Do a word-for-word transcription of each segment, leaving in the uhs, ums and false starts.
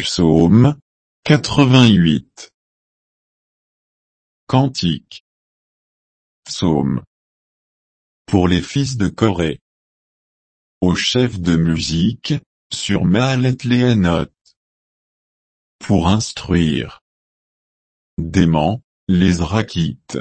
Psaume quatre-vingt-huit. Cantique. Psaume. Pour les fils de Coré. Au chef de musique, sur Maalet Léanot. Pour instruire. Dément, les Zrakites.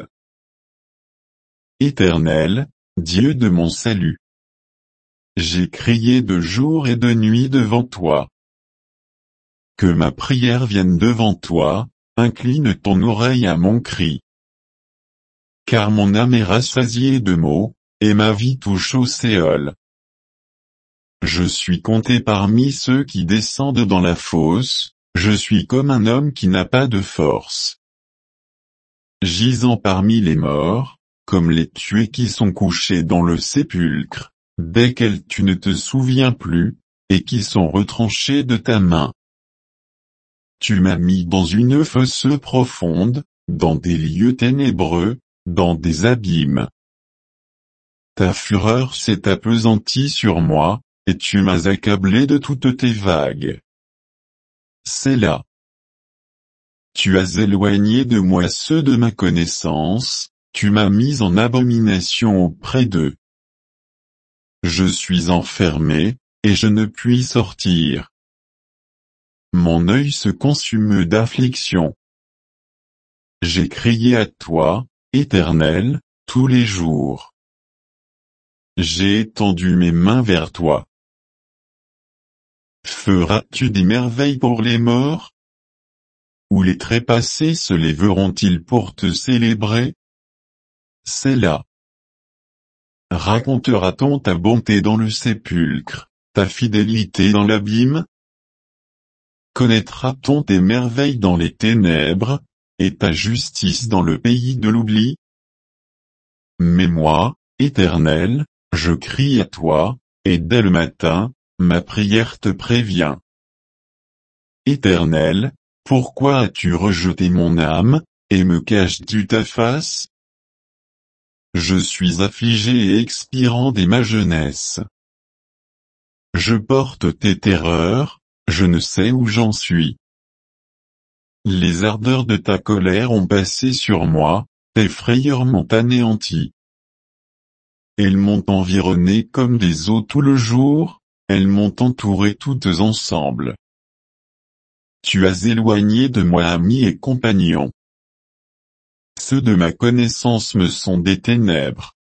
Éternel, Dieu de mon salut. J'ai crié de jour et de nuit devant toi. Que ma prière vienne devant toi, incline ton oreille à mon cri. Car mon âme est rassasiée de maux, et ma vie touche au Séol. Je suis compté parmi ceux qui descendent dans la fosse, je suis comme un homme qui n'a pas de force. Gisant parmi les morts, comme les tués qui sont couchés dans le sépulcre, desquels tu ne te souviens plus, et qui sont retranchés de ta main. Tu m'as mis dans une fosse profonde, dans des lieux ténébreux, dans des abîmes. Ta fureur s'est appesantie sur moi, et tu m'as accablé de toutes tes vagues. Sélah. Tu as éloigné de moi ceux de ma connaissance, tu m'as mis en abomination auprès d'eux. Je suis enfermé, et je ne puis sortir. Mon œil se consume d'affliction. J'ai crié à toi, Éternel, tous les jours. J'ai étendu mes mains vers toi. Feras-tu des merveilles pour les morts? Ou les trépassés se lèveront-ils pour te célébrer? Sélah. Racontera-t-on ta bonté dans le sépulcre, ta fidélité dans l'abîme? Connaîtra-t-on tes merveilles dans les ténèbres, et ta justice dans le pays de l'oubli? Mais moi, Éternel, je crie à toi, et dès le matin, ma prière te prévient. Éternel, pourquoi as-tu rejeté mon âme, et me caches-tu ta face? Je suis affligé et expirant dès ma jeunesse. Je porte tes terreurs, je ne sais où j'en suis. Les ardeurs de ta colère ont passé sur moi, tes frayeurs m'ont anéanti. Elles m'ont environné comme des eaux tout le jour, elles m'ont entouré toutes ensemble. Tu as éloigné de moi amis et compagnons. Ceux de ma connaissance me sont des ténèbres.